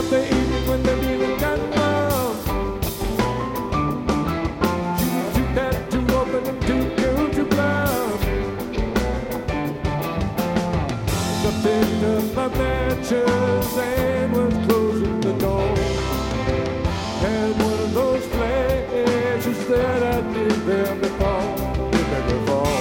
after evening when the feeling got numb. She was too bad, too open, and too cool to bluff. So I picked up my matches and was closing the door. Had one of those flashes that I did there before. Did there before.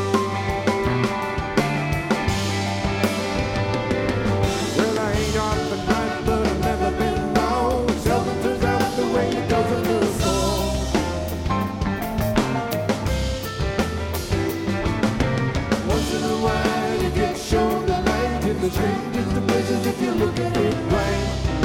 Well, I ain't off the night, but I've never been wrong. Seldom turns out the way it does in the storm. Once in a while, you get shown the light in the strangest of places if you look at it right.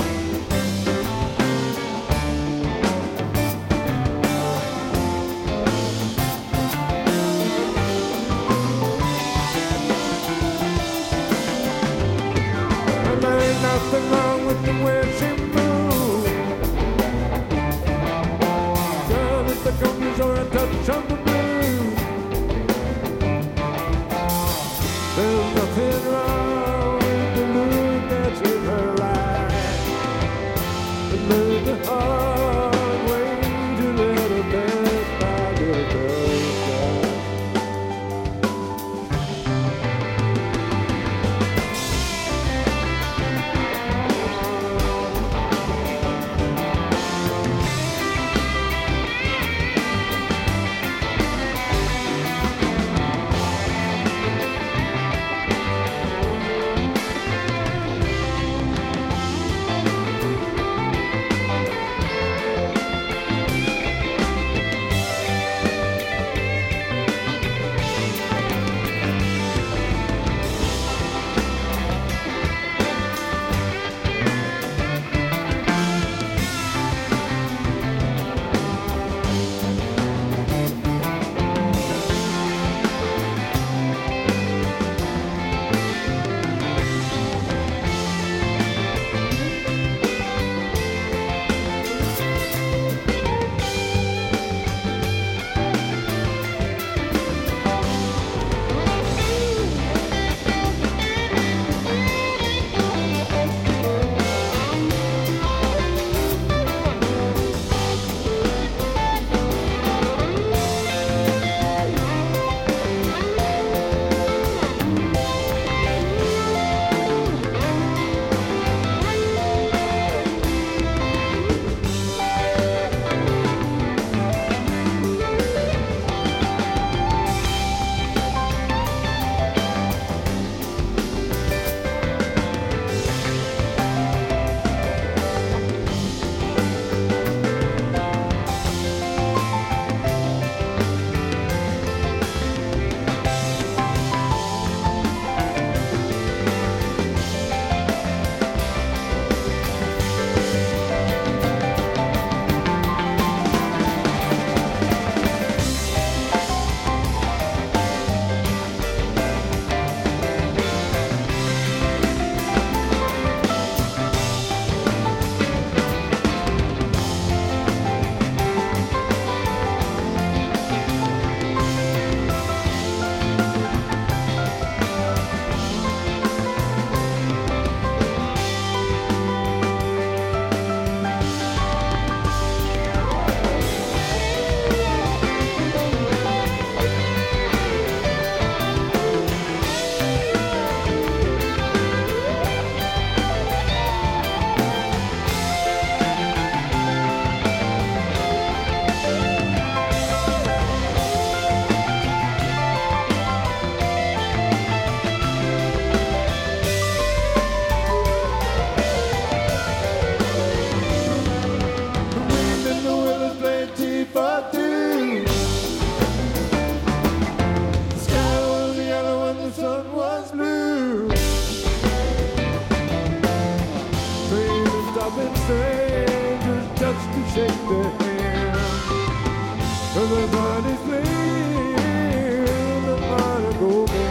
Nothing wrong with the way she moves. Girl, it's the congas or a touch of the blues. There's nothing wrong with the look that's in her eyes. But learn the hard way to let her pass by the first time. strangers just to shake their hand. Everybody's playing the heart of gold.